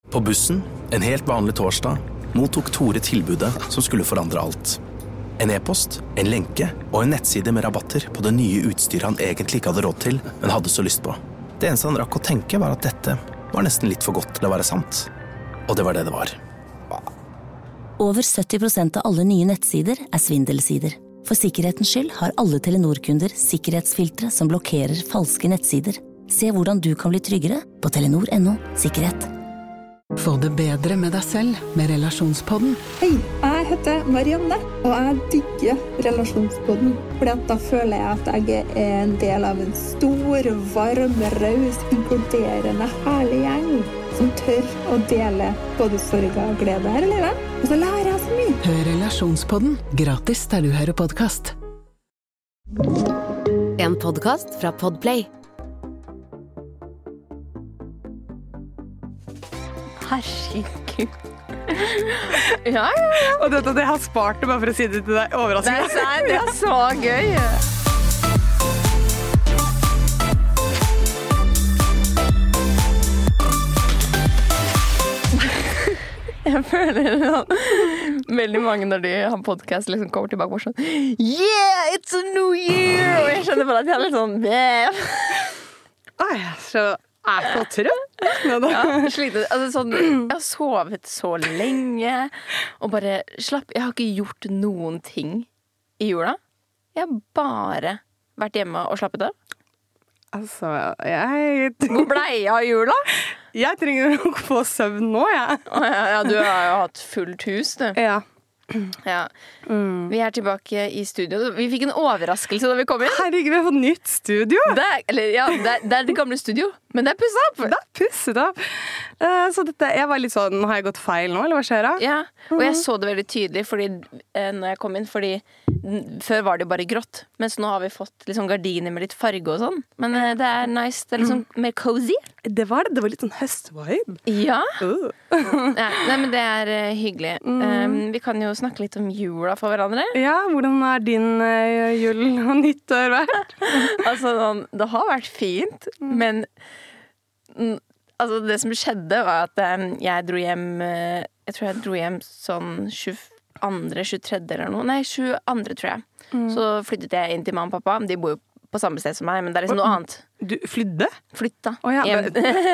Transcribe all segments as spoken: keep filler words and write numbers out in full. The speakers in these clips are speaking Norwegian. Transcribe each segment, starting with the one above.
På bussen, en helt vanlig torsdag, mottok Tore tilbudet som skulle forandre alt. En e-post, en lenke og en nettside med rabatter på det nye utstyret han egentlig ikke hadde råd til, men hadde så lyst på. Det eneste han rakk å tenke var at dette var nesten litt for godt til å være sant. Og det var det det var. Over sytti prosent av alle nye nettsider er svindelsider. For sikkerhetens skyld har alle Telenor-kunder sikkerhetsfiltre som blokkerer falske nettsider. Se hvordan du kan bli tryggere på telenor punktum no sikkerhet. Få det bedre med deg selv med Relasjonspodden. Hei, jeg heter Marianne, og jeg digger Relasjonspodden. Fordi at da føler jeg at jeg er en del av en stor, varm, raus, inkluderende, herlig gjeng som tør å dele både sorg og glede her i livet. Og så lærer jeg så mye. Hør Relasjonspodden gratis der du hører podcast. En podcast fra Podplay. Herregud. Ja, ja, ja. Og dette, det har spart det bare for å si det til deg. Overraskende. Det er, det er så gøy. Jeg føler at veldig mange når de har podcast liksom kommer tilbake og sånn Yeah, it's a new year! Og jeg skjønner bare at jeg er litt sånn Oi, så er så trøtt. Ja, sliter. Altså, sånn, jeg har sovet så lenge og bare slapp. Jeg har ikke gjort noen ting i jula. Jeg har bare vært hjemme og slappet av. Altså, jeg... Hvor ble jeg av jula? Jeg trenger å få søvn nå, jeg. Ja, ja, du har jo hatt fullt hus, du. Ja. Ja. Mm. Vi er tilbake i studio. Vi fikk en overraskelse da vi kom inn. Herregud, vi har fått nytt studio. Det er, eller, ja, det er, det er det gamle studio, men det er pusset opp. Det er pusset opp. Uh, så dette, jeg var litt sånn, har jeg gått feil nå, eller hva skjer da? Ja, og jeg så det veldig tydelig fordi, uh, når jeg kom inn, fordi før var det jo bare grått, mens nå har vi fått litt sånn gardiner med litt farge og sånn. Men uh, det er nice, det er litt sånn mer cozy. Det var det, det var litt sånn høstvibe. Ja. Uh. Ja, nei, men det er uh, hyggelig. Mm. Um, vi kan jo snakke litt om jula for hverandre. Ja, hvordan er din uh, jul og nyttår vært? Altså, det har vært fint, mm. men mm, altså, det som skjedde var at um, jeg dro hjem, uh, jeg tror jeg dro hjem sånn tjueandre, tjuetredje eller noe. Nei, tjueandre tror jeg. Mm. Så flyttet jeg inn til mamma og pappa. De bor jo på samme sted som meg, men det er liksom noe annet. Du flydde? Flytta. Oh, ja, men...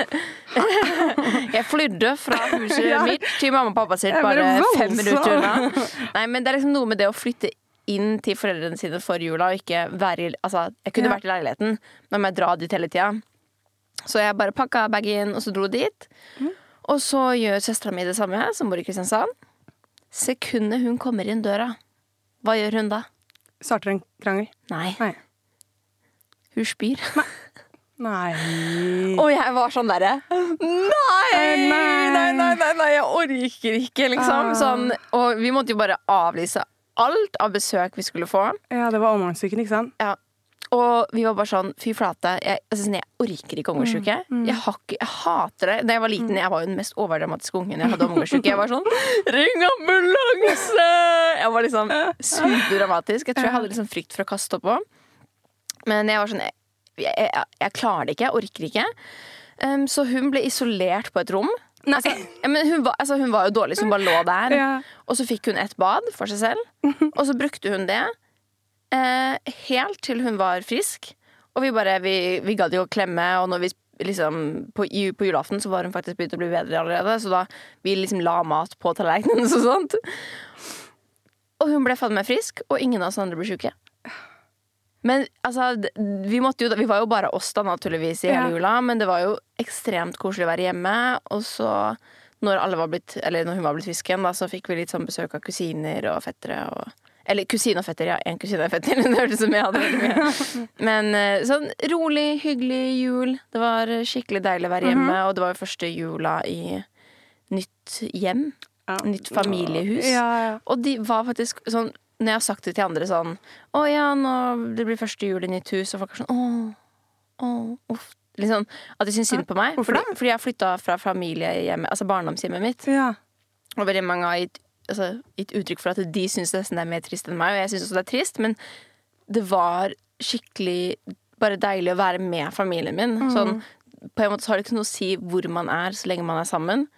jeg flydde fra huset ja. mitt til mamma og pappa sitt bare fem minutter unna. Nei, men det er liksom noe med det å flytte inn til foreldrene sine for jula og ikke være i, altså, jeg kunne ja. vært i leiligheten, men jeg dra dit hele tida. Så jeg bare pakket bagen og så dro dit. Mm. Og så gjør søstera mi det samme, som bor i Kristiansand. Sekundet hun kommer inn døra, hva gjør hun da? Starter en krangel? Nei. Nei. Hun spyr. Nei. Og jeg var sånn derre nei, nei, nei, nei, nei, nei, jeg orker ikke, liksom. Sånn, og vi måtte jo bare avlyse alt av besøk vi skulle få. Ja, det var omgangssyken, ikke sant? Ja. Og vi var bare sånn, fy flate, jeg, altså, jeg orker ikke omgangssyke. Mm, mm. jeg, jeg hater det. Da jeg var liten, jeg var jo den mest overdramatiske ungen jeg hadde omgangssyke. Jeg var sånn, ring ambulanse! Jeg var liksom superdramatisk. Jeg tror jeg hadde liksom frykt for å kaste opp på. Men jeg var sånn, jeg, jeg, jeg klarer det ikke, jeg orker ikke. Um, så hun ble isolert på et rom. Altså, men hun, var, altså, hun var jo dårlig, så hun bare lå der. Ja. Og så fikk hun et bad for seg selv. Og så brukte hun det eh, helt til hun var frisk. Og vi bare, vi, vi gadd jo å klemme, og når vi liksom, på, på julaften så var hun faktisk begynt å bli bedre allerede. Så da vi liksom la mat på tallerkenen og sånt. Og hun ble fatt meg frisk, og ingen av oss andre ble syke. Men altså, vi, måtte jo, vi var jo bare oss da naturligvis i hele jula, men det var jo ekstremt koselig å være hjemme. Og så, når, alle var blitt, eller når hun var blitt frisk igjen, da, så fikk vi litt sånn besøk av kusiner og fettere. Og, eller kusine og fetter, ja. En kusine og fetter, det hørtes som jeg hadde veldig mye. Men sånn rolig, hyggelig jul. Det var skikkelig deilig å være hjemme, mm-hmm. og det var jo første jula i nytt hjem. Ja. Nytt familiehus. Ja, ja. Og de var faktisk sånn, når jeg har sagt det til andre sånn å ja, nå det blir første jul i nytt hus, og folk er sånn åh, åh, uff. Liksom, at de synes synd på meg. Fordi, fordi jeg har flyttet fra familiehjemmet, altså barndomshjemmet mitt. Ja. Og veldig mange har gitt, altså, gitt uttrykk for at de synes nesten det er mer trist enn meg, og jeg synes også det er trist, men det var skikkelig bare deilig å være med familien min. Mm. Sånn, på en måte så har det ikke noe å si hvor man er så lenge man er sammen.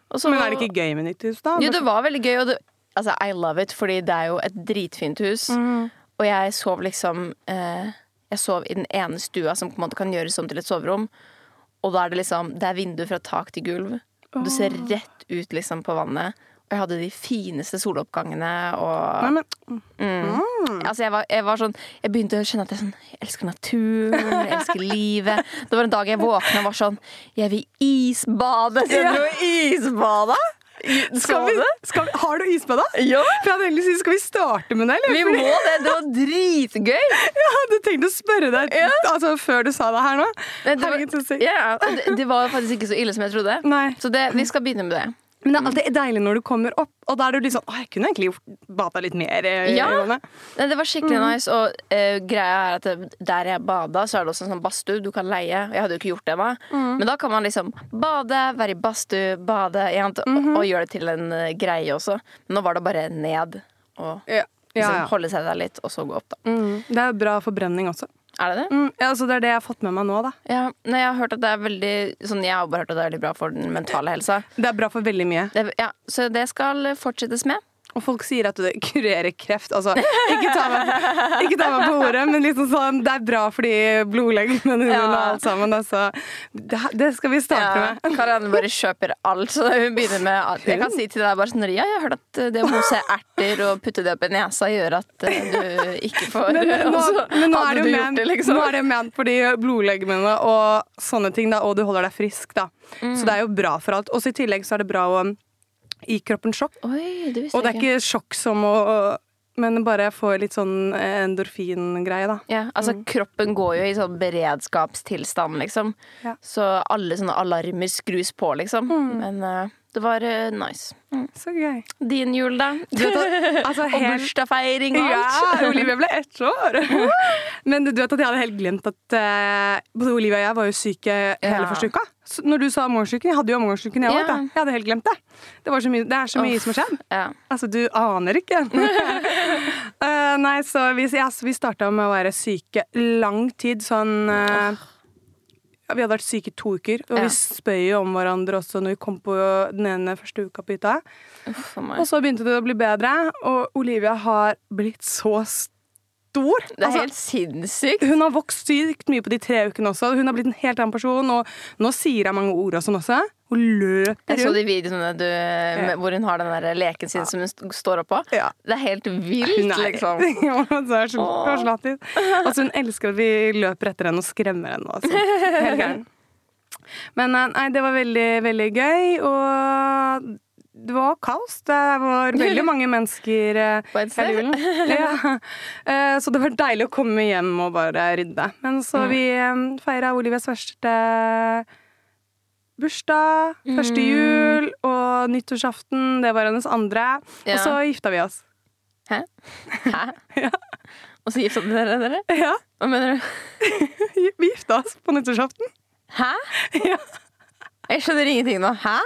Og så, Men er det ikke gøy med nytt hus, da? Jo, det var veldig gøy, og det, altså, I love it, fordi det er jo et dritfint hus. Mm. Og jeg sov liksom eh, Jeg sov i den ene stua som på en måte kan gjøres om til et soverom. Og da er det liksom Det er vindu fra tak til gulv. Og du ser rett ut liksom på vannet. Og jeg hadde de fineste soloppgangene og Nei, men, mm. Mm. Altså jeg var, jeg var sånn Jeg begynte å skjønne at jeg, sånn, jeg elsker naturen, jeg elsker livet. Det var en dag jeg våkna og var sånn Jeg vil isbade. Skal du isbade? Skal vi, skal vi, har du isbada? Ja. For jeg hadde egentlig sagt, skal vi starte med det? Eller? Vi må det, det var dritgøy. Jeg hadde tenkt å spørre deg ja. altså, før du sa det her nå. Det var, ja, det, det var faktisk ikke så ille som jeg trodde. Nei. Så det, vi skal begynne med det. Men det er alltid deilig når du kommer opp, og da er du litt sånn, åh, jeg kunne egentlig bada litt mer. Ja, det var skikkelig mm. nice, og uh, greia er at det, der jeg bada, så er det også en sånn badstue du kan leie. Jeg hadde jo ikke gjort det da, mm. men da kan man liksom bade, være i badstue, bade, mm -hmm. og, og gjøre det til en uh, greie også. Men nå var det bare ned, og ja. Ja, liksom, ja. holde seg der litt, og så gå opp da. Mm. Det er bra forbrenning også. Er det det? Mm, ja, altså det er det jeg har fått med meg nå, da. Ja, nei, jeg har hørt at det er veldig sånn, jeg har bare hørt at det er veldig bra for den mentale helsa. Det er bra for veldig mye. Det, ja, så det skal fortsettes med. Og folk sier at det kurerer kreft. Altså, ikke ta meg, ikke ta meg på ordet, men liksom sånn, det er bra for de blodlegemene ja. og alt sammen. Altså, det, det skal vi starte ja. med. Karianne bare kjøper alt, så hun begynner med alt. Jeg kan si til deg bare sånn, ja, jeg har hørt at det å mose erter og putte det opp i nesa gjør at du ikke får Men, nå, også, men nå, er det jo ment, det, liksom. nå er det ment for de blodlegemene og sånne ting, da, og du holder deg frisk. Da. Mm. Så det er jo bra for alt. Også i tillegg så er det bra å i kroppen sjokk. Oi, det og det er ikke sjokk som å men bare få litt sånn endorfin-greie, da. Ja, altså mm. kroppen går jo i sånn beredskapstilstand, liksom. Ja. Så alle sånne alarmer skrus på, liksom. Mm. Men uh, det var uh, nice. Mm. Så gøy. Din jul, da? At, altså, og bursdagsfeiring og alt. Ja, Olivia ble ett år. Men du vet at jeg hadde helt glemt at uh, Olivia og jeg var jo syke hele ja. første uka. Så når du sa morgensyken, jeg hadde jo morgensyken jeg, ja. jeg hadde helt glemt det. Det, var så mye, det er så mye oh, som har skjedd. Ja. Altså, du aner ikke. uh, nei, så vi, ja, så vi startet med å være syke lang tid, sånn uh, ja, vi hadde vært syke i to uker, og ja. vi spøy jo om hverandre også når vi kom på den ene første uka på hytta. Og så begynte det å bli bedre, og Olivia har blitt så stor. Stor. Det er altså, helt sinnssykt. Hun har vokst sykt mye på de tre ukene også. Hun har blitt en helt annen person, og nå sier jeg mange ord og sånn også. Hun løper rundt. Jeg så de videoene du, ja. hvor hun har den der leken sin ja. som hun står oppå. Ja. Det er helt vilt, nei. liksom. Ja, det er så, så lattis. Altså, hun elsker at vi løper etter henne og skremmer henne. Altså. Helt gæren. Men nei, det var veldig, veldig gøy, og det var kaos. Det var veldig mange mennesker på et sted. Ja. Så det var deilig å komme hjem og bare rydde. Men så mm. vi feiret Olivias første bursdag, mm. første jul og nyttårsaften. Det var hennes andre. Ja. Og så gifta vi oss. Hæ? Hæ? Ja. Og så gifta dere dere? Ja. Hva mener du? Vi gifta oss på nyttårsaften. Hæ? Ja. Jeg skjønner ingenting nå. Hæ?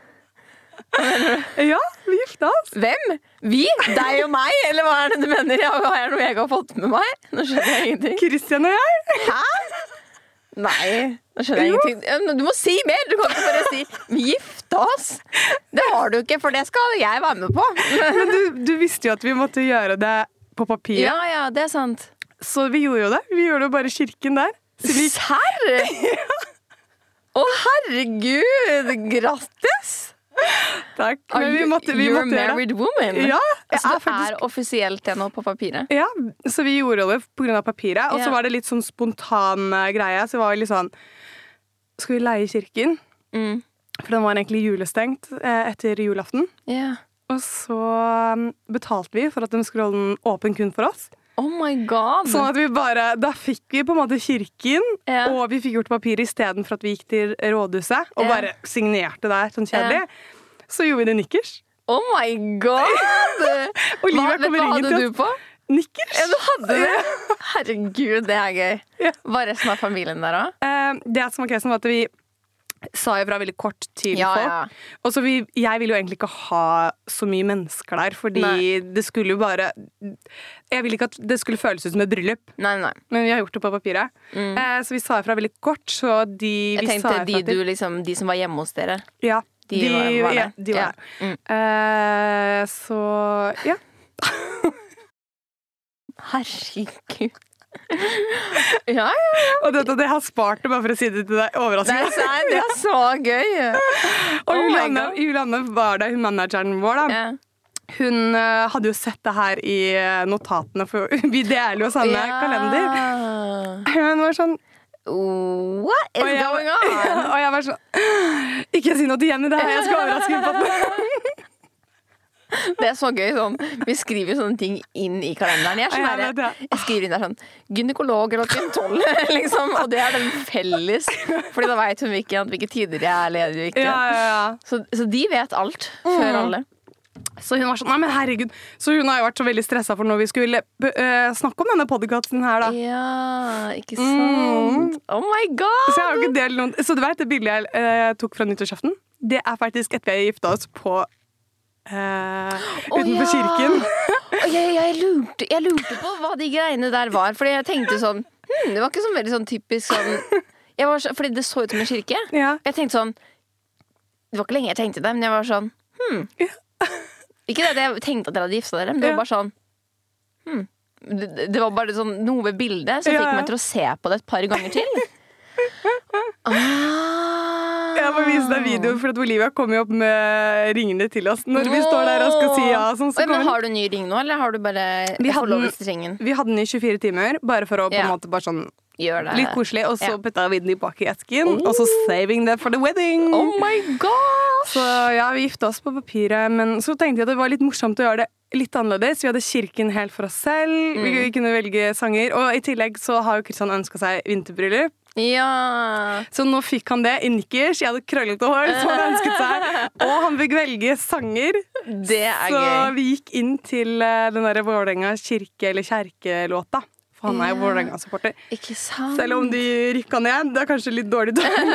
Ja, vi gifta oss. Hvem? Vi? Deg og meg? Eller hva er det du mener? Ja, hva er det noe jeg har fått med meg? Nå skjønner jeg ingenting. Kristian og jeg. Hæ? Nei, nå skjønner jeg ingenting. Du må si mer! Du kan ikke bare si vi gifta oss. Det har du ikke, for det skal jeg være med på. Men du, du visste jo at vi måtte gjøre det på papir. Ja, ja, det er sant. Så vi gjorde jo det. Vi gjorde det bare i kirken der. Serr? Ja. Å, herregud! Grattis! Takk. Men vi måtte, vi You're måtte a married woman? Ja. Altså, det er offisielt det nå på papiret? Ja, så vi gjorde det på grunn av papiret. Og så yeah. var det litt sånn spontan greie. Så det var litt sånn, skal vi leie kirken? Mm. For den var egentlig julestengt etter julaften. Yeah. Og så betalte vi for at den skulle holde den åpen kun for oss. Oh my god! Sånn at vi bare, da fikk vi på en måte kirken, yeah. og vi fikk gjort papir i stedet for at vi gikk til rådhuset, og yeah. bare signerte der, sånn kjedelig. Yeah. Så gjorde vi det nikkers. Oh my god! Olivia hva, vet, hva hadde du på? Nikkers. Ja, du hadde det? Herregud, det er gøy. Yeah. Var resten av familien der også? Uh, det som var kresen var at vi sa jo fra veldig kort til ja, folk. Ja. Og så vi, jeg ville jo egentlig ikke ha så mye mennesker der, fordi nei. det skulle jo bare Jeg ville ikke at det skulle føles ut som et bryllup. Nei, nei. Men vi har gjort det på papiret. Mm. Eh, så vi sa fra veldig kort, så de Jeg vi tenkte sa de, du, liksom, de som var hjemme hos dere. Ja, De, de var, var ja, de var ja. mm. uh, Så, ja. Herregud. Ja, ja, ja. Og dette, det har spart det bare for å si det til deg. Overraskende. Det er, det er så gøy. Og oh Julianne, Julianne var det, hun manageren vår, da. Yeah. Hun uh, hadde jo sett det her i uh, notatene, for vi deler jo samme ja. kalender. Hun var sånn What is jeg, going on? Og jeg var sånn Ikke si noe til Jenny, det her, jeg skal overraske henne på det. Det er så gøy, sånn. Vi skriver sånne ting inn i kalenderen. Jeg, sånn ja, jeg, jeg skriver inn der sånn gynekolog eller tolv, liksom. Og det er den felles. Fordi da vet hun ikke hvilke tider jeg er ledig og ikke. Ja, ja, ja. Så, så de vet alt før mm. alle. Så hun var sånn, nei, men herregud. Så hun har jo vært så veldig stresset for når vi skulle uh, snakke om denne podcasten her, da. Ja, ikke sant. Mm. Oh my god! Så jeg har jo ikke delt noen. Så du vet, det bildet jeg uh, tok fra nyttårsaften, det er faktisk etter vi har giftet oss på uh, utenfor oh, ja. kirken. Og jeg, jeg, lurte, jeg lurte på hva de greiene der var, fordi jeg tenkte sånn, hmm, det var ikke sånn veldig sånn typisk sånn, jeg var så, fordi det så ut som en kirke. Ja. Jeg tenkte sånn, det var ikke lenge jeg tenkte det, men jeg var sånn, hmm. Ja. Ikke det at jeg tenkte at dere hadde giftet dere, men det var bare sånn hmm. det, det var bare sånn noe ved bildet som ja. fikk meg til å se på det et par ganger til. ah. Jeg må vise deg videoen, for at Olivia kommer jo opp med ringene til oss når vi står der og skal si ja. Sånn, så Oi, men har du ny ring nå, eller har du bare forlovelsesringen? Vi hadde den i tjuefire timer, bare for å på en ja. måte bare sånn Gjør det. Litt koselig, og så ja. putta vi den i bak i esken, oh. og så saving det for the wedding. Oh my gosh! Så ja, vi gifta oss på papiret, men så tenkte jeg at det var litt morsomt å gjøre det litt annerledes. Vi hadde kirken helt for oss selv, mm. vi, vi kunne velge sanger, og i tillegg så har jo Kristian ønsket seg vinterbryllup. Ja. Så nå fikk han det i nikkers. Jeg hadde krøllete hår, som han ønsket seg. Og han fikk velge sanger. Det er så gøy. vi gikk inn til den der Vålerenga kirke- eller kjerkelåta. For han er jo yeah. Vålerenga-supporter. Ikke sant. Selv om de rykka ned. Det er kanskje litt dårlig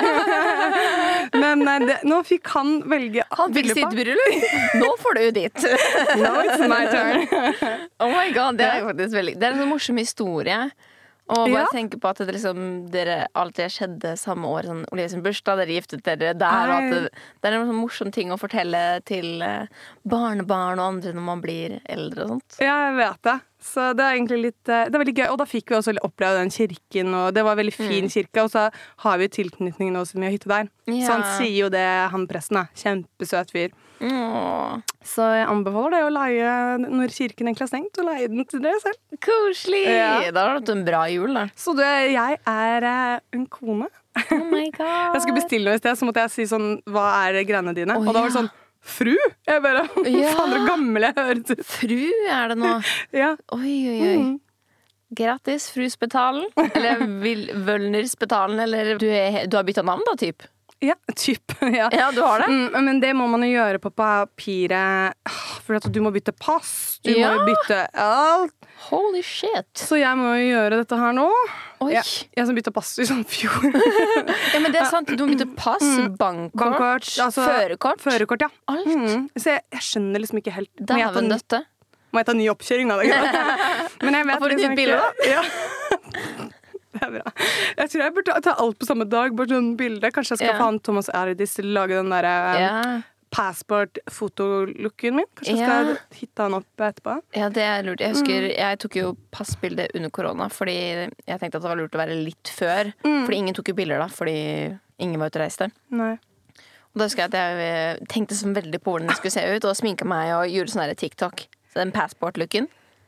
dårlig. Men det, nå fikk han velge. Han fikk sitt bryllup. Nå får du ditt. No, it's my turn. Oh my god, det er jo faktisk veldig Det er en sånn morsom historie. Og bare ja. tenke på at det liksom, dere, alt det skjedde samme år, sånn Olivia sin bursdag, dere giftet dere der, og at det, det er en sånn morsom ting å fortelle til barnebarn og andre når man blir eldre og sånt. Ja, jeg vet det. Så det er egentlig litt Det er veldig gøy. Og da fikk vi også oppleve den kirken, og det var en veldig fin mm. kirke, og så har vi tilknytning nå som vi har hytte der. Ja. Så han sier jo det, han presten da. Kjempesøt fyr. Åh. Så jeg anbefaler det å leie når kirken egentlig er stengt, og leie den til dere selv. Koselig! Ja. Da har du hatt en bra jul, da. Så det, jeg er en kone. Oh my god. Jeg skulle bestille noe i sted, så måtte jeg si sånn, hva er greiene dine? Oh, og da var det sånn, fru? Jeg bare, ja. faen, hvor gammel jeg høres ut. Fru er det nå. Ja. Oi, oi, oi. Mm. Grattis, Fruspetalen. Eller Vølnerspetalen, eller du, er, du har byttet navn da, typ? Ja, typ. Ja. ja, du har det. Mm, men det må man jo gjøre på papiret, for at du må bytte pass, du ja. må bytte alt. Holy shit. Så jeg må jo gjøre dette her nå. Oi. Jeg, jeg som byttet pass i sånn fjor. Ja, men det er sant. Du må bytte pass, mm. bankkort, bankkort altså, førerkort. Førerkort, ja. Alt. Mm. Så jeg, jeg skjønner liksom ikke helt. Dæven døtte. Må jeg ta ny oppkjøring da? Men jeg vet får du liksom nytt bilde da? Ja. Det er bra. Jeg tror jeg burde ta alt på samme dag, bare sånn bilde. Kanskje jeg skal ja. få han Thomas Erdis til å lage den der um, ja. passport-fotolooken min. Kanskje jeg skal ja. hitte han opp etterpå. Ja, det er lurt. Jeg husker, mm. jeg tok jo passbilde under korona, fordi jeg tenkte at det var lurt å være litt før. Mm. Fordi ingen tok jo bilder da, fordi ingen var ute og reiste. Nei. Og da husker jeg at jeg tenkte så veldig på hvordan det skulle se ut, og sminket meg og gjorde sånn der TikTok. Så den passport-looken.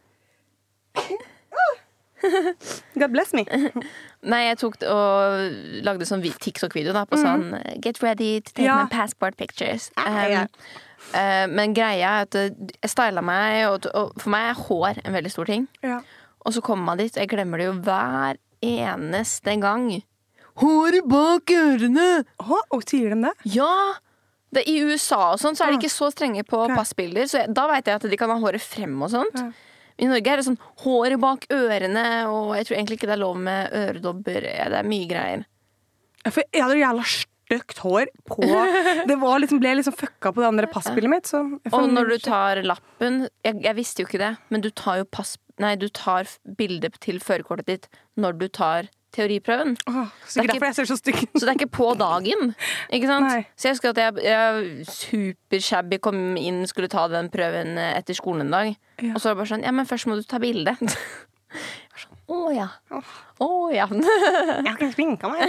God bless me. Nei, jeg tok og lagde sånn TikTok-video da, på sånn mm. Get ready to take ja. my passport pictures. Um, ja. uh, men greia er at jeg stylet meg, og, og for meg er hår en veldig stor ting. Ja. Og så kommer man dit, og jeg glemmer det jo hver eneste gang. Håret bak ørene! Åh, og sier de det? Ja! Det, I U S A og sånn, så er de ikke så strenge på okay. passbilder, så jeg, da vet jeg at de kan ha håret frem og sånt. Ja. I Norge er det sånn håret bak ørene, og jeg tror egentlig ikke det er lov med øredobber. Det er mye greier. Ja, for jeg hadde jævla støkt hår på Det var liksom, ble liksom fucka på det andre passbildet mitt. Så og når du tar lappen jeg, jeg visste jo ikke det, men du tar jo pass, nei, du tar bildet til førerkortet ditt når du tar teoriprøven. Åh, sikkert derfor jeg ser så stygg. Så det er ikke på dagen, ikke sant? Nei. Så jeg husker at jeg, jeg supershabby kom inn, skulle ta den prøven etter skolen en dag. Ja. Og så var det bare sånn, ja, men først må du ta bilde. Jeg var sånn, å ja. Å ja. Jeg kan sminke meg.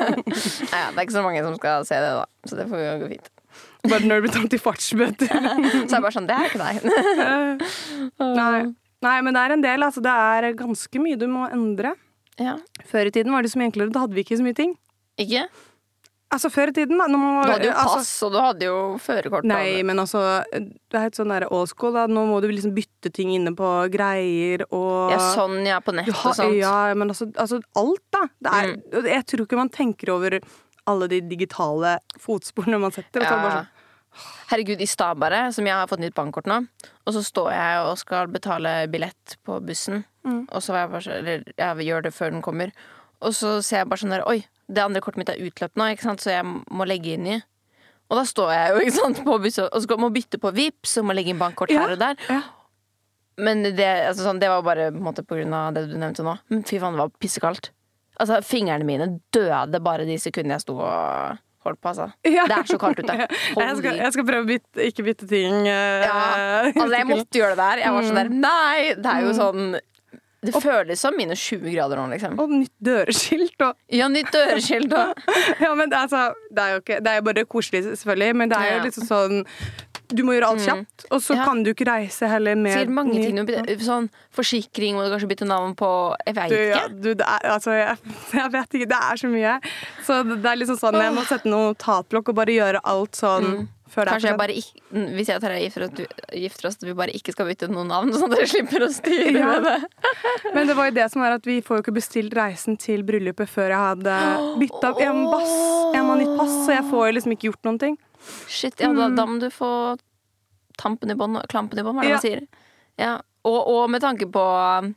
Ja, det er ikke så mange som skal se det da, så det får jo gå fint. Bare når du blir tatt i fartsbøter. Så er det bare sånn, det er ikke deg. Nei. Nei, men det er en del, altså. Det er ganske mye du må endre. Ja. Før i tiden var det så mye enklere, da hadde vi ikke så mye ting. Ikke? Altså, før i tiden, da. Når man, Du hadde jo pass, altså, og du hadde jo førerkort. nei, men altså, det er et sånn der old school, da. Nå må du liksom bytte ting inne på greier, og... Ja, sånn, ja, på nett Du og har- sånt. Ja, men altså, altså alt, da. Det er, Mm. Jeg tror ikke man tenker over alle de digitale fotsporene man setter. Og så er det bare Ja. sånn, Herregud, i stad bare, som jeg har fått nytt bankkort nå, og så står jeg og skal betale billett på bussen, Mm. og så var jeg bare så, eller jeg gjør det før den kommer, og så ser jeg bare sånn der, oi, det andre kortet mitt er utløpt nå, ikke sant, så jeg må legge inn i. Og da står jeg jo, ikke sant, på bussen, og så må bytte på Vipps, og må legge inn bankkort Ja, her og der. ja. Men det, altså, sånn, det var bare på en måte på grunn av det du nevnte nå. Men fy faen, det var pissekaldt. Altså, fingrene mine døde bare de sekundene jeg sto og holdt på, altså. Ja. Det er så kaldt ute. Jeg skal, jeg skal prøve å bytte, ikke bytte ting. eh, Ja, altså jeg måtte gjøre det der. Jeg var sånn der, nei, det er jo Mm. sånn det føles som minus tjue grader nå, liksom. Og nytt døreskilt. Og, Ja, nytt døreskilt og ja, men det, er altså, det er jo ikke, det er jo bare koselig, selvfølgelig, men det er jo Ja. liksom sånn du må gjøre alt kjapt, og så Ja. kan du ikke reise heller med sikkert mange ny- ting. du bytte- Sånn forsikring må du kanskje bytte navn på. Jeg vet Du, ikke. ja, du, det er, altså, jeg, jeg vet ikke, det er så mye. Så det, det er liksom sånn, jeg må sette noe notatblokk og bare gjøre alt sånn før det er Kanskje jeg for bare ikke, hvis jeg og Tarjei gifter, oss- du- gifter oss, at vi bare ikke skal bytte noen navn, sånn at dere slipper å styre Ja. med det. sent. Men det var jo det som er at vi får jo ikke bestilt reisen til bryllupet før jeg hadde bytta opp. Jeg må, bass, jeg må ha nytt pass, så jeg får jo liksom ikke gjort noen ting. Shit, ja, da, da må du få tampen i bånd, klampen i bånd, hva er det Ja. man sier? Ja. Og, og med tanke på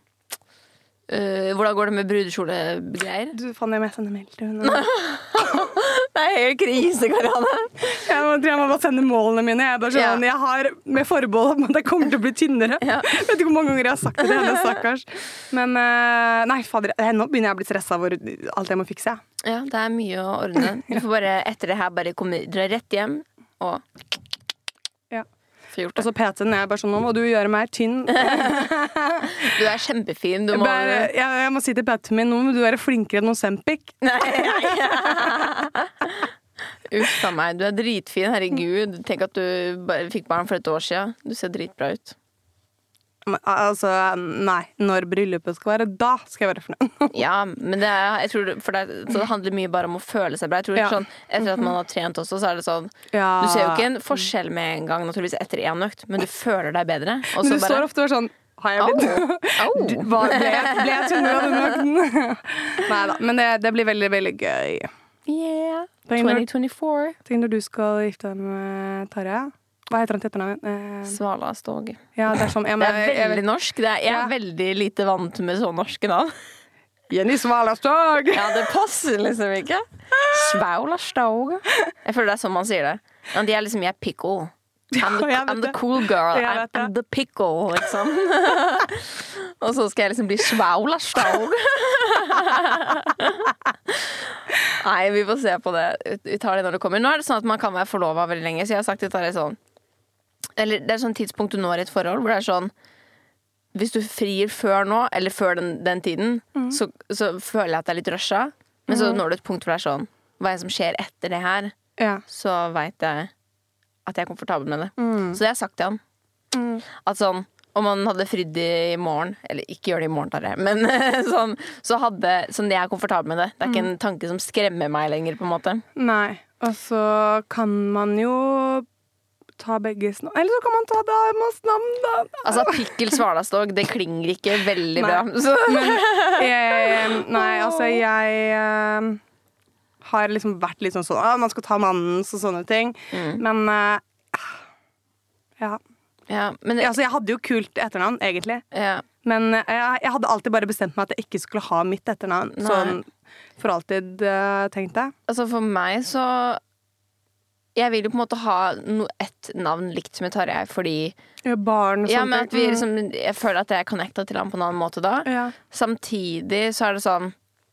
øh, hvordan går det med brudekjolegreier? Du, faen, jeg må sende mail til henne. Det er helt krise, Karianne. Jeg må, tror jeg må bare sende målene mine. Jeg, er bare sånn, jeg har med forbehold om at jeg kommer til å bli tynnere. Ja. Vet ikke hvor mange ganger jeg har sagt det til henne, stakkars. Men eh, nei, fader, eh, nå begynner jeg å bli stressa over alt jeg må fikse. Ja, det er mye å ordne. Du får bare etter det her bare komme, dra rett hjem og Ja. få gjort Og det. så P T-en er bare sånn, nå må du gjøre meg tynn. Du er kjempefin. Du må Bare, jeg, jeg må si til P T-en min, nå må du være flinkere enn noe Sempic. Nei. Uff a meg, du er dritfin. Herregud. Tenk at du bare fikk barn for et år siden. Du ser dritbra ut. Men, altså, nei, når bryllupet skal være, da skal jeg være fornøyd. Ja, men det, er, jeg tror, det- for det, så det handler mye bare om å føle seg bra. Jeg tror Ja. sånn, Etter at man har trent også, så er det sånn Ja. Du ser jo ikke en forskjell med en gang naturligvis etter én økt, men du føler deg bedre. Og Men så du står bare ofte og er sånn, har jeg blitt Au. Du, hva, ble, jeg, ble jeg tynnere av denne økten? Neida, men det, det blir veldig, veldig gøy. Yeah. Tenk når, twenty twenty-four. tenk når du skal gifte deg med Tarjei. Hva heter han til etternavn? Eh, Svalastog. ja, det er sånn. Ja, Det men, er jeg, jeg, veldig norsk. Det er, jeg er Ja. veldig lite vant med så norske navn. Jenny Svalastog! Ja, det passer liksom ikke. Svalastog. Jeg føler det er sånn man sier det. Men de er liksom jeg er pickle. I'm the, Ja, jeg vet I'm the det. cool girl. Jeg I'm, vet det. I'm the pickle, liksom. Og så skal jeg liksom bli Svalastog. Nei, vi får se på det. Vi tar det når det kommer. Nå er det sånn at man kan være forlova veldig lenge, så jeg har sagt til Tarjei sånn Eller det er sånn tidspunkt du når i et forhold hvor det er sånn hvis du frir før nå, eller før den, den tiden, Mm. så, så føler jeg at det er litt rusha. Men så når du et punkt hvor det er sånn hva er det som skjer etter det her, Ja. så veit jeg at jeg er komfortabel med det. Mm. Så det har jeg sagt til han. Mm. At sånn om han hadde fridd i morgen, eller ikke gjør det i morgen, Tarjei, men sånn, så hadde sånn jeg er komfortabel med det. Det er ikke en tanke som skremmer meg lenger, på en måte. Nei. Og så kan man jo ta begges navn. Eller så kan man ta damas navn, da. Altså, pikkel svalastog, det klinger ikke veldig Nei. bra. Så. Jeg, nei, altså, jeg eh, har liksom vært litt sånn sånn ah, man skal ta mannens og sånne ting. Mm. Men eh, ja. Ja, men Altså, jeg hadde jo kult etternavn, egentlig. ja. Men eh, jeg, jeg hadde alltid bare bestemt meg at jeg ikke skulle ha mitt etternavn. Nei. Sånn for alltid, uh, tenkte jeg. Altså for meg så Jeg vil jo på en måte ha no, et navn likt med Tarjei, fordi Ja, barn og ja, sånt. men at vi liksom, jeg føler at jeg er connecta til ham på en annen måte da. Ja. Samtidig så er det sånn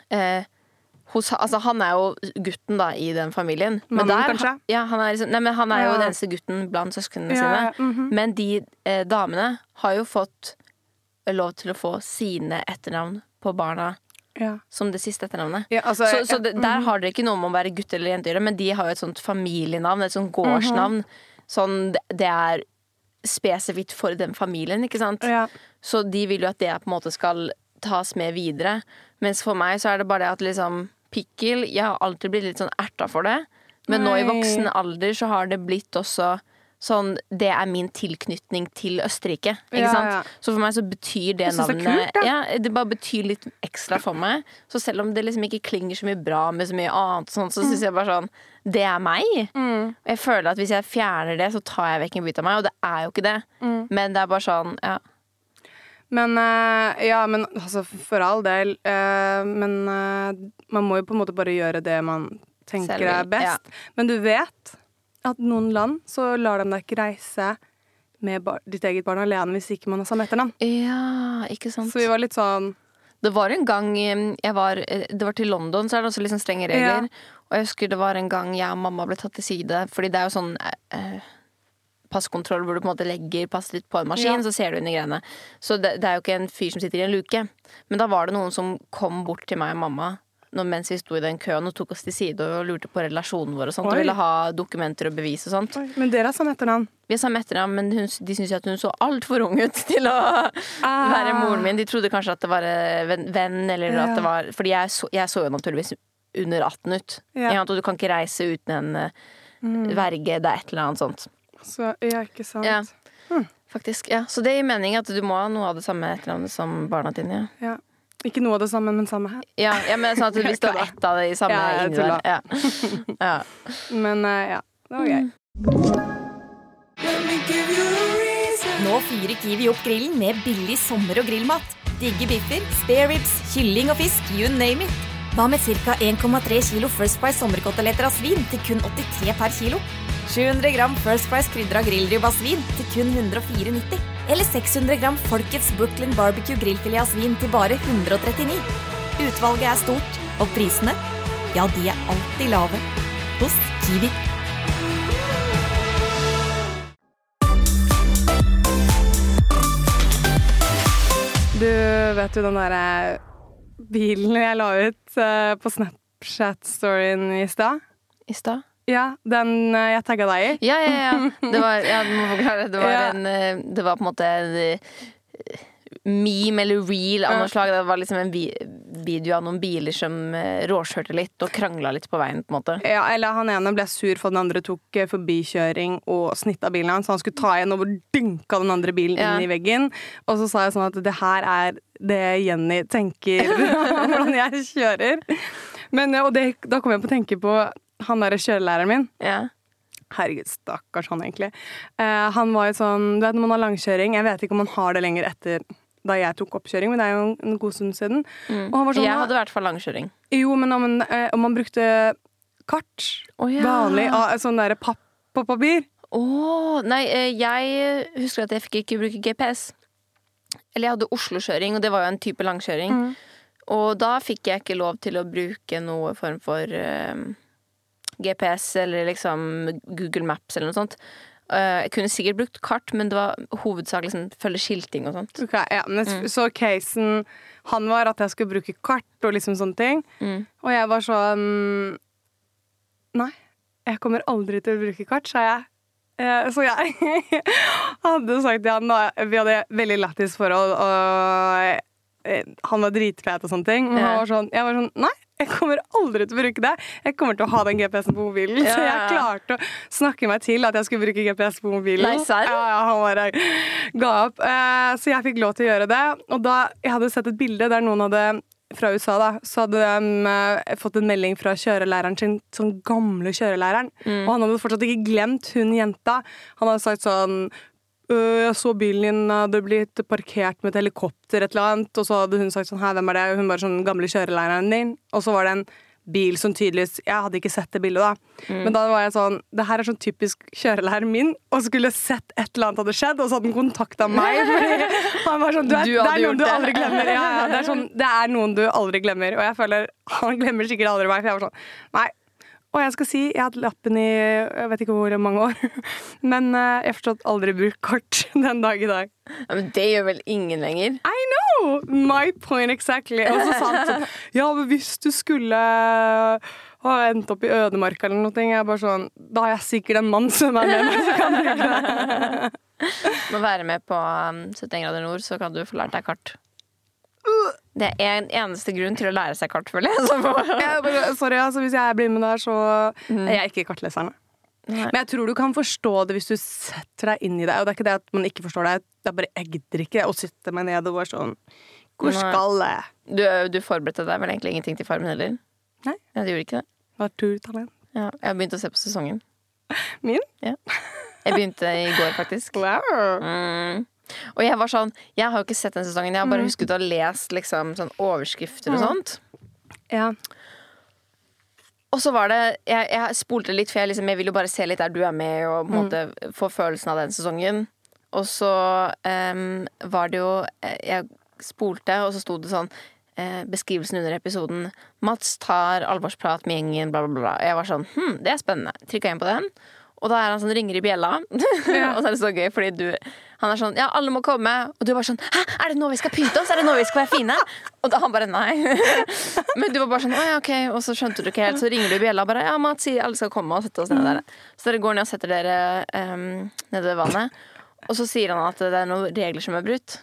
eh, hos, altså, han er jo gutten da i den familien. Mannen, men der, kanskje? Ja, han er, liksom, nei, men han er jo Ja. den eneste gutten blant søsknene Ja, sine. ja, mhm. Men de eh, damene har jo fått lov til å få sine etternavn på barna Ja. som det siste etternavnet. Ja, altså, så så ja, det, der har dere ikke noe om å være gutt eller jente, men de har jo et sånt familienavn, et sånt gårdsnavn. Sånn, det er spesifikt for den familien, ikke sant? Ja. Så de vil jo at det på en måte skal tas med videre. Mens for meg så er det bare det at liksom pikkel, jeg har alltid blitt litt sånn erta for det. Men nå i Nei. voksen alder så har det blitt også sånn, det er min tilknytning til Østerrike, ikke Ja, sant? ja. Så for meg så betyr det Jeg synes det er navnet kult, ja, det bare betyr litt ekstra for meg. Så selv om det liksom ikke klinger så mye bra med så mye annet, sånn, så synes jeg bare sånn, det er meg. Mm. Og jeg føler at hvis jeg fjerner det, så tar jeg vekk en bit av meg, og det er jo ikke det. Mm. Men det er bare sånn, ja. Men eh, ja, men altså for all del eh, Men eh, man må jo på en måte bare gjøre det man tenker Selv, er best. Men du vet at noen land så lar de deg ikke reise med bar ditt eget barn alene hvis ikke man har samme etternavn. Ja, ikke sant. Så vi var litt sånn Det var en gang jeg var Det var til London, så er det også liksom strenge regler. Og jeg husker det var en gang jeg og mamma ble tatt til side, fordi det er jo sånn eh, passkontroll hvor du på en måte legger passet ditt på en maskin, Ja. så ser du inn i greiene. Så det, det er jo ikke en fyr som sitter i en luke. Men da var det noen som kom bort til meg og mamma når, mens vi sto i den køen og tok oss til side og lurte på relasjonen vår og sånt, Oi. og ville ha dokumenter og bevis og sånt. Oi, men dere har samme etternavn. Vi er samme etternavn, men hun, de syntes jo at hun så altfor ung ut til å Ah. være moren min. De trodde kanskje at det var en venn, venn eller Ja. at det var Fordi jeg så, jeg så jo naturligvis under atten ut. Ja. Ja, og du kan ikke reise uten en eh, verge, det er et eller annet sånt. Så ja, ikke sant. Ja. Faktisk, ja. Så det gir mening at du må ha noe av det samme etternavnet som barna dine. Ja, Ja. Ikke noe av det samme, men samme her. ja, ja men sånn at hvis det var ett av det i samme Ja, jeg inni der. Ja. Ja. Men eh, ja, det var gøy. Nå fyrer Kiwi opp grillen med billig sommer- og grillmat. Digge biffer, spare ribs, kylling og fisk, you name it. Hva med ca. en komma tre kilo First Price sommerkoteletter av svin til kun åttitre per kilo? sju hundre gram First Price krydra grillribb av svin til kun hundre og fire nitti. Eller seks hundre gram Folkets Brooklyn Barbecue grillfilet av svin til bare hundre og trettini. Utvalget er stort, og prisene, ja, de er alltid lave. Hos Kiwi. Du vet jo den der bilen jeg la ut eh, på Snapchat-storyen i stad? I stad? Ja, den eh, jeg tagga deg i. Ja, ja, ja. Det var, ja, du må forklare. Det var, Ja. en, eh, det var på en måte en eh, meme eller reel av noe slag. Det var liksom en vi video av noen biler som eh, råkjørte litt og krangla litt på veien, på en måte. Ja, eller han ene ble sur for den andre tok eh, forbikjøring og snitta bilen hans, så han skulle ta igjen og dynka den andre bilen Ja. inn i veggen. Og så sa jeg sånn at det her er det Jenny tenker hvordan jeg kjører. Men, eh, og det, da kom jeg på å tenke på han derre kjørelæreren min. Ja. Herregud, stakkars han egentlig. Eh, han var jo sånn, du vet når man har langkjøring, jeg vet ikke om han har det lenger etter da jeg tok oppkjøring, men det er jo en, en god stund siden. Mm. Og han var sånn, Jeg hadde i hvert fall langkjøring. jo, men om, man, eh, om man brukte kart, Å, ja. vanlig, ah, sånn der papp på papir. Åh, nei, eh, jeg husker at jeg fikk ikke bruke G P S. Eller jeg hadde Oslo-kjøring, og det var jo en type langkjøring. Mm. Og da fikk jeg ikke lov til å bruke noe form for eh, G P S eller liksom Google Maps eller noe sånt. Eh, jeg kunne sikkert brukt kart, men det var hovedsakelig sånn, følge skilting og sånt. Ok, ja, men Mm. så casen han var at jeg skulle bruke kart og liksom sånne ting. Mm. Og jeg var sånn, nei, jeg kommer aldri til å bruke kart, sa jeg. Eh, Så jeg hadde sagt til han da, vi hadde veldig lættis forhold, og eh, han var dritfet og sånne ting. Men Ja. han var sånn, jeg var sånn, nei, jeg kommer aldri til å bruke det. Jeg kommer til å ha den G P S-en på mobilen. Så Ja. jeg klarte å snakke meg til at jeg skulle bruke G P S på mobilen. Nei, serr? Ja, ja, han bare ga opp. Eh, Så jeg fikk lov til å gjøre det. Og da, jeg hadde sett et bilde der noen hadde fra U S A da, så hadde de eh, fått en melding fra kjørelæreren sin, sånn gamle kjørelæreren. Og han hadde fortsatt ikke glemt hun jenta. Han hadde sagt sånn, «Øh, jeg så bilen din hadde blitt parkert med et helikopter et eller annet, og så hadde hun sagt sånn, hei, hvem er det? Og hun bare sånn, gamle kjørelæreren din. Og så var det en bil som tydeligvis Jeg hadde ikke sett det bildet, da. Mm. Men da var jeg sånn Det her er sånn typisk kjørelæreren min, og skulle sett et eller annet hadde skjedd, og så hadde han kontakta meg. Fordi han var sånn du er, du Det er noen du det. aldri glemmer. Ja, ja, det, er sånn, det er noen du aldri glemmer. Og jeg føler han glemmer sikkert aldri meg, for jeg var sånn Nei. Og jeg skal si, jeg hadde lappen i jeg vet ikke hvor mange år, men uh, jeg har forstått aldri brukt kort den dag i dag. Ja, men det gjør vel ingen lenger? I know! My point exactly. Og så sa han sånn, ja, men hvis du skulle ha endt opp i ødemarka eller noe, jeg er bare sånn, da har jeg sikkert en mann som er med meg, så kan du ikke det. Må være med på um, syttien grader nord, så kan du få lært deg kart. Det er en eneste grunn til å lære seg kart, føler jeg. jeg bare, sorry, altså, hvis jeg blir med der, så er jeg ikke kartleserne. Nei. Men jeg tror du kan forstå det hvis du setter deg inn i det. Og det er ikke det at man ikke forstår det. Det er bare, jeg gidder ikke å sitte meg ned og være sånn hvor skal jeg? Du, du forberedte deg vel egentlig ingenting til Farmen heller? Nei. Ja, du gjorde ikke det? Naturtalent. Ja, jeg har begynt å se på sesongen. Min? Ja. Jeg begynte i går, faktisk. Wow. Mm. Og jeg var sånn, jeg har jo ikke sett den sesongen. Jeg har bare husket å ha lest liksom, sånn overskrifter og sånt. Ja. Og så var det Jeg, jeg spolte litt, for jeg, liksom, jeg vil jo bare se litt der du er med, og på en måte få følelsen av den sesongen. Og så um, var det jo Jeg spolte, og så sto det sånn eh, beskrivelsen under episoden: Mats tar alvorsprat med gjengen, bla, bla, bla. Og jeg var sånn hm, det er spennende. Trykka inn på den. Og da er han sånn, ringer i bjella. Ja. Og så er det så gøy, fordi du han er sånn, ja, alle må komme. Og du er bare sånn, hæ, er det nå vi skal pynte oss? Er det nå vi skal være fine? Og da han bare, nei. Men du var bare sånn, å ja, ok. Og så skjønte du ikke helt, så ringer du i bjella og bare, ja, Mats sier alle skal komme og sette oss ned der. Så dere går ned og setter dere um, nede ved vannet. Og så sier han at det er noen regler som er brutt.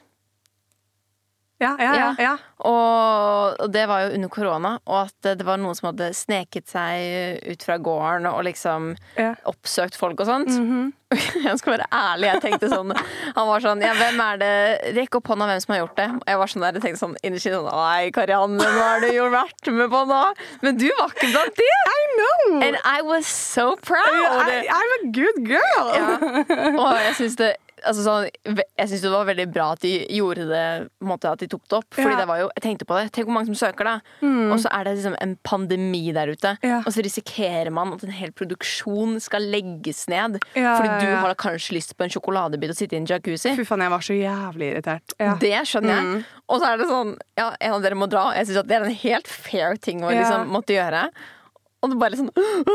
Ja, ja, ja, ja. Og, og det var jo under korona, og at det var noen som hadde sneket seg ut fra gården og liksom ja. oppsøkt folk og sånt. Mm-hmm. Jeg skal være ærlig, jeg tenkte sånn han var sånn, ja, hvem er det, rekk opp hånda hvem som har gjort det. Og jeg var sånn der, jeg tenkte sånn innerst sånn, nei, Karianne, hva har du jo vært med på nå? Men du var ikke blant det. I know. And I was so proud. I, I'm a good girl. Ja. Og jeg synes det Altså sånn, jeg synes det var veldig bra at de gjorde det på en måte, at de tok det opp. Fordi ja. det var jo, jeg tenkte på det, tenk hvor mange som søker da mm. og så er det liksom en pandemi der ute ja. og så risikerer man at en hel produksjon skal legges ned ja, fordi du ja. har da kanskje lyst på en sjokoladebit og sitte i en jacuzzi. Fy faen, jeg var så jævlig irritert ja. Det skjønner jeg mm. Og så er det sånn, ja, en av dere må dra. Jeg synes at det er en helt fair ting å ja. liksom måtte gjøre. Og det bare sånn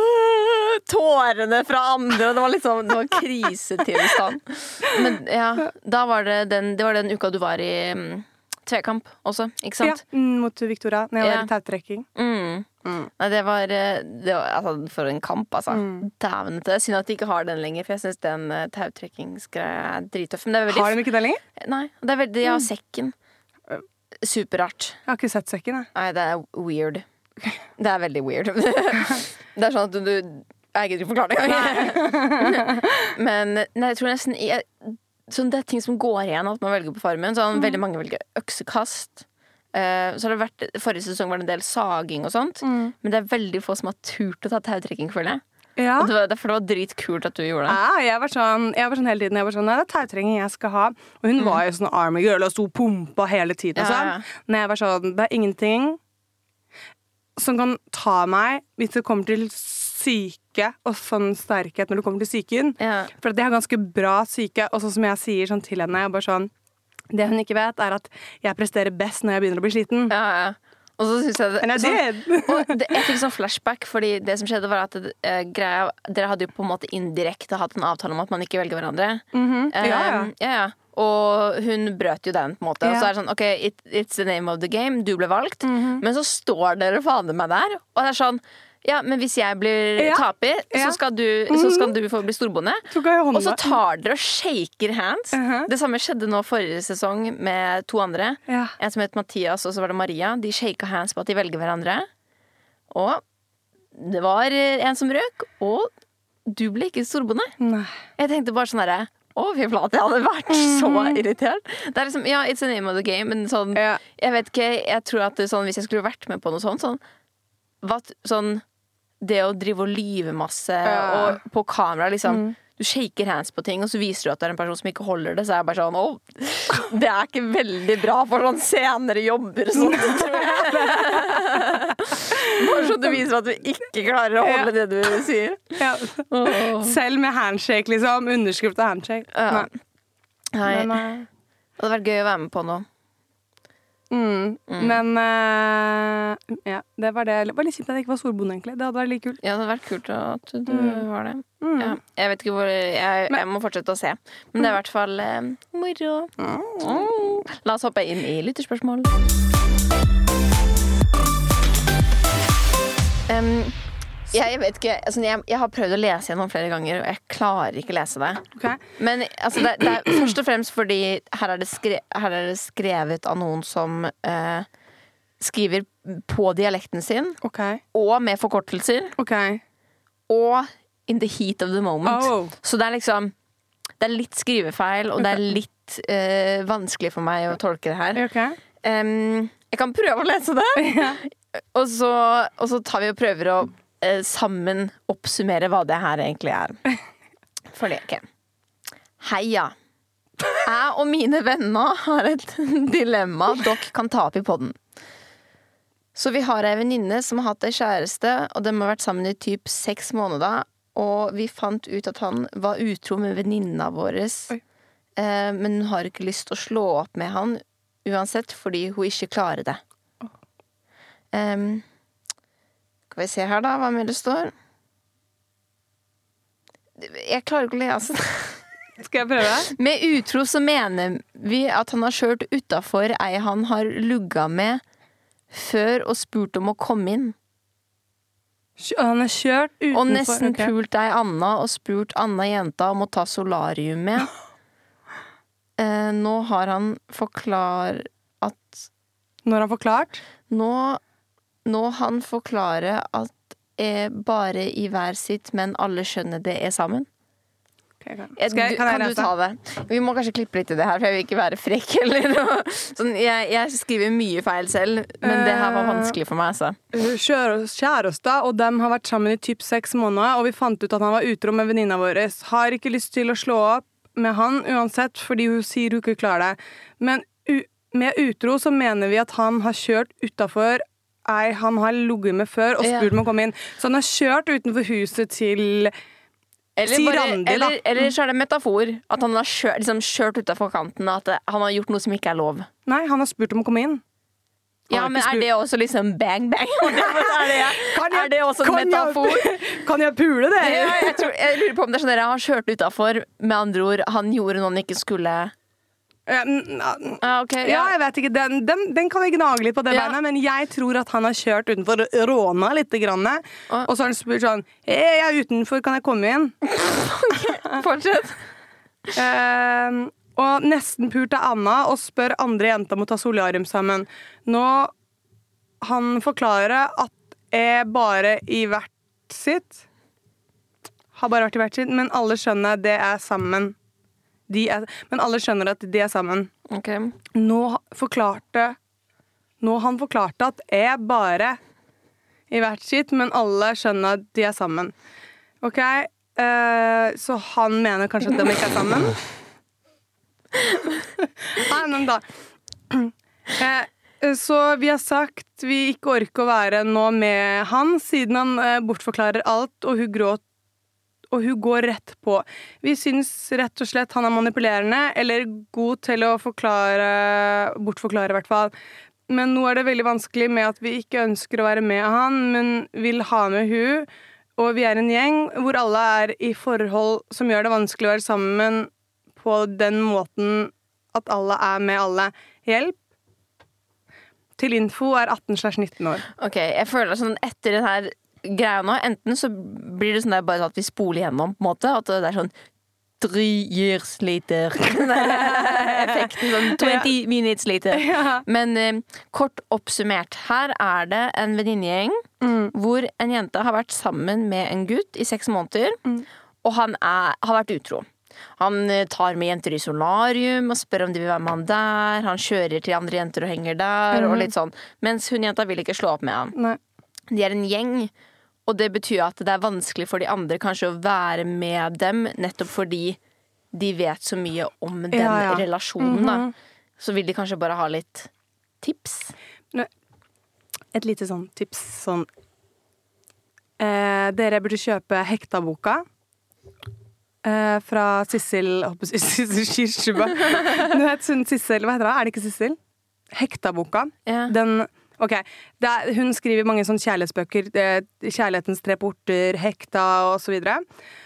tårene fra andre, og det var liksom det var krisetilstand. Men ja, da var det den, det var den uka du var i um, tvekamp også, ikke sant? Ja, mot Victoria, når jeg ja. var i tautrekking. Mm. Mm. Nei, det var, det var altså, for en kamp, altså. Mm. Dæven, det er synd at de ikke har den lenger, for jeg synes den uh, tautrekkingsgreia er drittøff. Men det er veldig, har de ikke den lenger? Nei, det er veldig, ja, sekken. Superrart. Jeg har ikke sett sekken, jeg. Nei, det er weird. Det er veldig weird. Det er sånn at du, du jeg gidder ikke forklare det engang. Men nei, jeg tror nesten jeg, sånn det er ting som går igjen at man velger på Farmen. Sånn, mm. Veldig mange velger øksekast. Uh, så har det vært, forrige sesong var det en del saging og sånt. Mm. Men det er veldig få som har turt å ta tautrekking, føler jeg. Ja. Og det var, derfor det var dritkult at du gjorde det. Ja, jeg var sånn, jeg var sånn hele tiden. Jeg var sånn, nei, det er tautrekking jeg skal ha. Og hun mm. var jo sånn army girl og sto pumpa hele tiden. Og sånn. Ja, ja. Men jeg var sånn, det er ingenting som kan ta meg hvis det kommer til syke og sånn sterkhet når det kommer til psyken. Ja. For at jeg har ganske bra syke, og sånn som jeg sier sånn til henne, jeg bare sånn, det hun ikke vet er at jeg presterer best når jeg begynner å bli sliten. Ja, ja. Og så synes jeg det, And I sånn, did. og det, jeg fikk sånn flashback, fordi det som skjedde var at uh, greia, dere hadde jo på en måte indirekte hatt en avtale om at man ikke velger hverandre. Mm-hmm. Ja, ja. Um, ja, ja. Og hun brøt jo den på en måte. Ja. Og så er det sånn, ok, it, it's the name of the game. Du ble valgt. Mm-hmm. Men så står dere fader meg der. Og det er sånn, ja, men hvis jeg blir ja. taper, ja. så, skal du, mm-hmm. så skal du få bli storbonde. Og så tar dere og shaker hands. Uh-huh. Det samme skjedde nå forrige sesong med to andre. Ja. En som het Mathias, og så var det Maria. De shaka hands på at de velger hverandre. Og det var en som røk, og du ble ikke storbonde. Nei. Jeg tenkte bare sånn herre, å, fy flate, jeg hadde vært så irritert. Det er liksom, ja, it's the name of the game, men sånn, ja. jeg vet ikke, jeg tror at det, sånn, hvis jeg skulle vært med på noe sånt, sånn, hva, sånn, det å drive og lyve masse, ja. og på kamera, liksom, mm. du shaker hands på ting, og så viser du at det er en person som ikke holder det, så er jeg bare sånn, å, det er ikke veldig bra for sånn senere jobber, sånn, tror jeg. Bare så du viser at du ikke klarer å holde ja. det du sier. Ja. Oh. Selv med handshake, liksom. Underskrift av handshake. Ja. Nei. Nei. Men, uh... det hadde vært gøy å være med på nå. Mm. Mm. Men uh, ja, det var det. Det var litt kjipt at jeg ikke var storbonde, egentlig. Det hadde vært litt kult. Ja, det hadde vært kult at du mm. var det. Mm. Ja. Jeg vet ikke hvor jeg, jeg må fortsette å se. Men det er i hvert fall uh, moro. Mm. Mm. La oss hoppe inn i lytterspørsmål. Um, jeg, jeg vet ikke altså, jeg, jeg har prøvd å lese gjennom flere ganger, og jeg klarer ikke å lese det. Okay. Men altså, det, det er først og fremst fordi her er det, skre, her er det skrevet av noen som uh, skriver på dialekten sin, okay. og med forkortelser, okay. og in the heat of the moment. Oh. Så det er liksom det er litt skrivefeil, og okay. det er litt uh, vanskelig for meg å tolke det her. Okay. Um, jeg kan prøve å lese det, ja. og, så, og så tar vi og prøver å uh, sammen oppsummere hva det her egentlig er. For det, ok. Heia. Jeg og mine venner har et dilemma dere kan ta opp i podden. Så vi har ei venninne som har hatt ei kjæreste, og de har vært sammen i typ seks måneder, og vi fant ut at han var utro med venninna vår, eh, men hun har ikke lyst til å slå opp med han uansett, fordi hun ikke klarer det. Um, skal vi se her da, hva mer det står? Jeg klarer ikke å lese det. Skal jeg prøve? Med utro så mener vi at han har kjørt utenfor ei han har lugget med før og spurt om å komme inn. Han har kjørt utenfor. Og nesten okay. pult ei Anna og spurt Anna jenta om å ta solarium med. Eh, nå har han forklart at Nå har han forklart? Nå, nå han forklarer at er bare i hver sitt, men alle skjønner det er sammen. Okay, kan. Jeg, jeg, kan, kan jeg du ta det? Vi må kanskje klippe litt i det her, for jeg vil ikke være frekk. Eller sånn, jeg, jeg skriver mye feil selv, men det her var vanskelig for meg. Altså. Kjæreste, og dem har vært sammen i typ seks måneder, og vi fant ut at han var utro med venninna vår. Har ikke lyst til å slå opp med han uansett, fordi hun sier hun ikke klarer det. Men u med utro så mener vi at han har kjørt utenfor ei han har ligget med før og spurt om å komme inn. Så han har kjørt utenfor huset til Eller, bare, Randi, eller, eller så er det metafor. At han har kjørt, liksom, kjørt utenfor kanten. At det, han har gjort noe som ikke er lov. Nei, han har spurt om å komme inn. Ja, men er det også liksom bang, bang? er, det, jeg, er det også en kan metafor? Jeg, kan jeg pule det? Ja, jeg, tror, jeg lurer på om det er sånn at han har kjørt utenfor. Med andre ord, han gjorde noe han ikke skulle. Ja, ah, okay, ja. ja, jeg vet ikke. Den, den, den kan vi gnage litt på det ja. beinet, men jeg tror at han har kjørt utenfor råna litt grann, ah. og så har han spurt sånn hey, jeg er utenfor, kan jeg komme inn? Ok, fortsett. Uh, og nesten pult av Anna og spør andre jenter om å ta solarium sammen. Nå han forklarer at jeg bare i hvert sitt har bare vært i hvert sitt, men alle skjønner det er sammen. De er, men alle skjønner at de er sammen. Okay. Nå forklarte Nå han forklarte at jeg bare i hvert sitt, men alle skjønner at de er sammen. Ok, uh, så han mener kanskje at de ikke er sammen? Nei, men da uh, Så vi har sagt vi ikke orker å være nå med han, siden han uh, bortforklarer alt, og hun gråt og hun går rett på. Vi synes rett og slett han er manipulerende, eller god til å forklare, bortforklare i hvert fall. Men nå er det veldig vanskelig med at vi ikke ønsker å være med han, men vil ha med hun. Og vi er en gjeng hvor alle er i forhold som gjør det vanskelig å være sammen på den måten at alle er med alle. Hjelp. Til info er atten til nitten år. Ok, jeg føler sånn etter den her greia nå, enten så blir det sånn der bare at vi spoler gjennom på en måte, at det er sånn three years later effekten sånn twenty ja. minutes later ja. Men eh, kort oppsummert, her er det en venninnegjeng mm. hvor en jente har vært sammen med en gutt i seks måneder mm. og han er, har vært utro. Han tar med jenter i solarium og spør om de vil være med han der, han kjører til andre jenter og henger der mm. og litt sånn, mens hun jenta vil ikke slå opp med han. Nei. De er en gjeng, og det betyr at det er vanskelig for de andre kanskje å være med dem, nettopp fordi de vet så mye om den ja, ja. relasjonen. Da. Mm-hmm. Så vil de kanskje bare ha litt tips. Nei. et lite sånn tips sånn eh, dere burde kjøpe Hekta-boka eh, fra Sissel Sissel Kirsebø. Nå heter hun Sissel, hva heter det? Er det ikke Sissel? Hekta-boka. Ja. Den, ok, det er, hun skriver mange sånne kjærlighetsbøker, eh, Kjærlighetens tre porter, Hekta og så videre.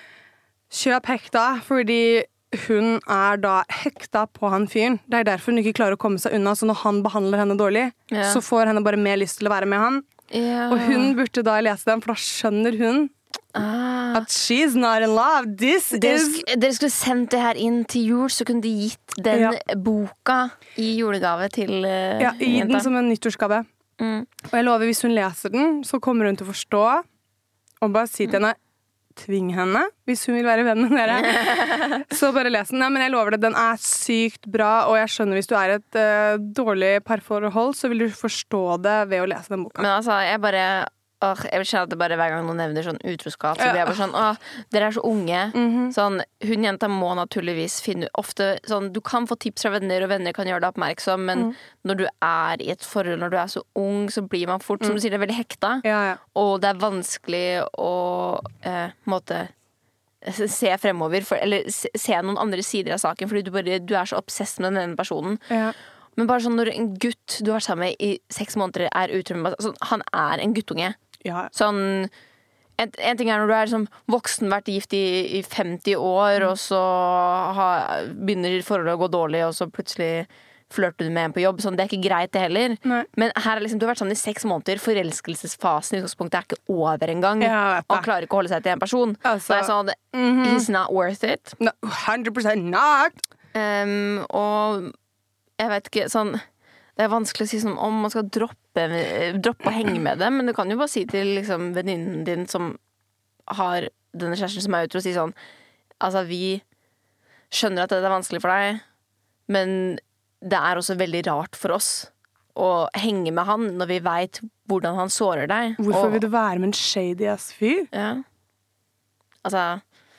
Kjøp Hekta, fordi hun er da hekta på han fyren. Det er derfor hun ikke klarer å komme seg unna, så når han behandler henne dårlig, Ja. så får henne bare mer lyst til å være med han. Ja. Og hun burde da lese den, for da skjønner hun Ah. at she's not in love. This Dere, is sk dere skulle sendt det her inn til jul, så kunne de gitt den Ja. boka i julegave til uh, Ja, gi den som en nyttårsgave. Mm. Og jeg lover, hvis hun leser den, så kommer hun til å forstå, og bare si til henne, tving henne, hvis hun vil være venn med dere. Så bare les den. Nei, men jeg lover det, den er sykt bra, og jeg skjønner hvis du er i et uh, dårlig parforhold, så vil du forstå det ved å lese den boka. Men altså, jeg bare åh, jeg vil kjenne at det bare hver gang noen nevner sånn utroskap, så blir jeg bare sånn åh, dere er så unge. Mhm. Sånn, hun jenta må naturligvis finne ofte sånn, du kan få tips fra venner, og venner kan gjøre deg oppmerksom, men Mm. når du er i et forhold, når du er så ung, så blir man fort, som du sier, det er veldig hekta. Ja, ja. Og det er vanskelig å eh, måte, se fremover, for, eller se, se noen andre sider av saken, fordi du, bare, du er så obsess med den ene personen. Ja. Men bare sånn når en gutt du har vært sammen med i seks måneder er utro med, altså, han er en guttunge. Ja. Sånn, en, en ting er når du er liksom, voksen, vært gift i, i femti år, Mm. og så ha, begynner forholdet å gå dårlig, og så plutselig flørter du med en på jobb. Sånn, det er ikke greit det heller. Nei. Men her er liksom, du har vært sammen i seks måneder. Forelskelsesfasen i utgangspunktet er ikke over engang. Ja, vet Og han det. klarer ikke å holde seg til en person. Altså, så er jeg sånn, mhm. he's not worth it. No, one hundred percent not! Um, og jeg vet ikke, sånn det er vanskelig å si sånn om man skal droppe, droppe å henge med dem, men du kan jo bare si til liksom, venninnen din som har denne kjæresten som er utro, og si sånn altså vi skjønner at det er vanskelig for deg, men det er også veldig rart for oss å henge med han når vi vet hvordan han sårer deg. Hvorfor og, vil du være med en shady ass fyr? ja. Altså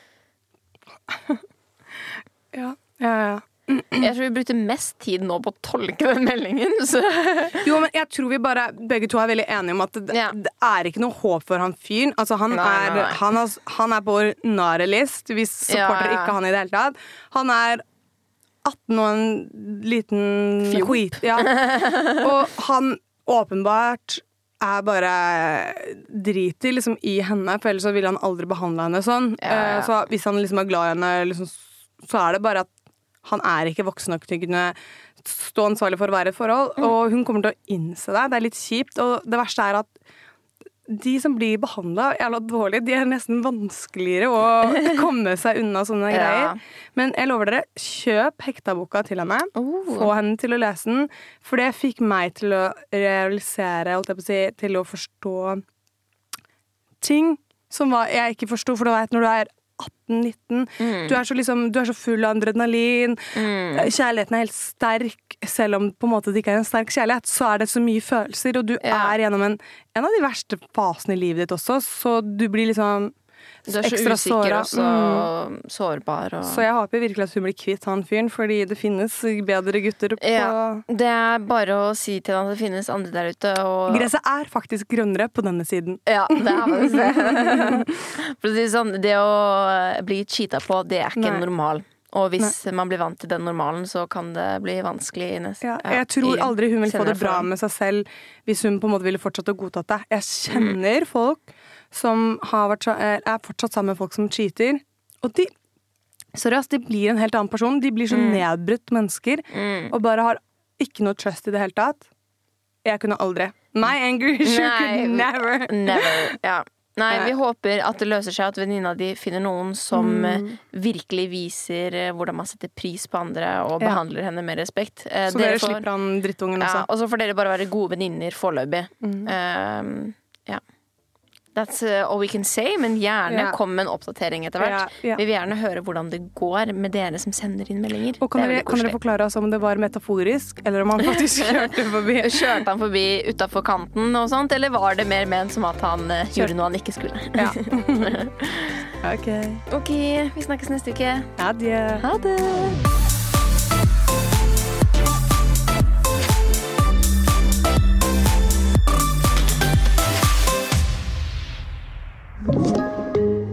Ja, ja, ja. jeg tror vi brukte mest tid nå på å tolke den meldingen, så Jo, men jeg tror vi bare begge to er veldig enige om at det, Ja. det er ikke noe håp for han fyren. Altså, han, Nei, er, nei, nei. han, er, han er på vår narelist. Vi supporter Ja, ja. ikke han i det hele tatt. Han er atten og en liten Fjomp. skit. Ja. Og han åpenbart er bare drit i, liksom, i henne, for ellers så vil han aldri behandle henne sånn. Ja, ja. Eh, Så hvis han liksom er glad i henne, liksom, så er det bare at han er ikke voksen nok til å kunne stå ansvarlig for å være i et forhold, Mm. og hun kommer til å innse det. Det er litt kjipt, og det verste er at de som blir behandlet jævla dårlig, de er nesten vanskeligere å komme seg unna sånne Ja. greier. Men jeg lover dere, kjøp Hekta-boka til henne. Oh. Få henne til å lese den, for det fikk meg til å realisere, holdt jeg på å si, til å forstå ting som var, jeg ikke forstod, for du vet, når du er atten nitten, Mm. du, er så liksom, du er så full av adrenalin, kjærligheten er helt sterk, selv om på en måte det ikke er en sterk kjærlighet, så er det så mye følelser, og du Ja. er gjennom en, en av de verste fasene i livet ditt også, så du blir liksom Du er så ekstra usikker såret. og så Mm. sårbar. Og... Så jeg håper virkelig at hun blir kvitt han fyren, fordi det finnes bedre gutter på... Ja, det er bare å si til han at det finnes andre der ute. Og... Gresset er faktisk grønnere på denne siden. Ja, det er faktisk det. For å si det sånn, det å bli cheata på, det er ikke Nei. normal. Og hvis man blir vant til den normalen, så kan det bli vanskelig. I neste, Ja, jeg tror i aldri hun vil få senere det bra forhold. med seg selv hvis hun på en måte ville fortsatt å godtatt det. Jeg kjenner folk som har vært, så- er fortsatt sammen med folk som cheater, og de, sorry ass, de blir en helt annen person. De blir så nedbrutt mennesker, og bare har ikke noe trust i det hele tatt. Jeg kunne aldri. My anger sure Nei, could never. Never, ja. Nei, Eh. vi håper at det løser seg, at venninna di finner noen som Mm. eh, virkelig viser eh, hvordan man setter pris på andre og Ja. behandler henne med respekt. Eh, Så dere får- slipper han drittungen Ja, også. og så får dere bare være gode venninner foreløpig. Mm. Um, ja. That's uh, all we can say, men gjerne Ja. kom med en oppdatering etter hvert. Ja, ja. Vi vil gjerne høre hvordan det går med dere som sender inn meldinger. Og kan Det er dere, veldig kan dere koselig. forklare oss om det var metaforisk, eller om han faktisk kjørte forbi? Kjørte han forbi utenfor kanten og sånt, eller var det mer ment som at han uh, gjorde noe han ikke skulle? Ja. Ok. Ok, vi snakkes neste uke. Adjø. Ha det!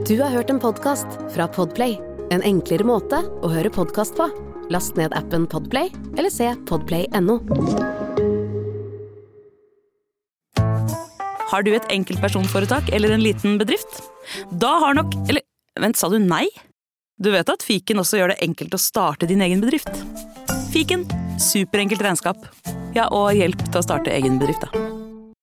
Du har hørt en podcast fra Podplay. En enklere måte å høre podcast på. Last ned appen Podplay, eller se podplay punktum no. Har du et enkeltpersonforetak eller en liten bedrift? Da har nok, eller, vent, sa du nei? Du vet at Fiken også gjør det enkelt å starte din egen bedrift. Fiken, superenkelt regnskap. Ja, og hjelp til å starte egen bedrift da.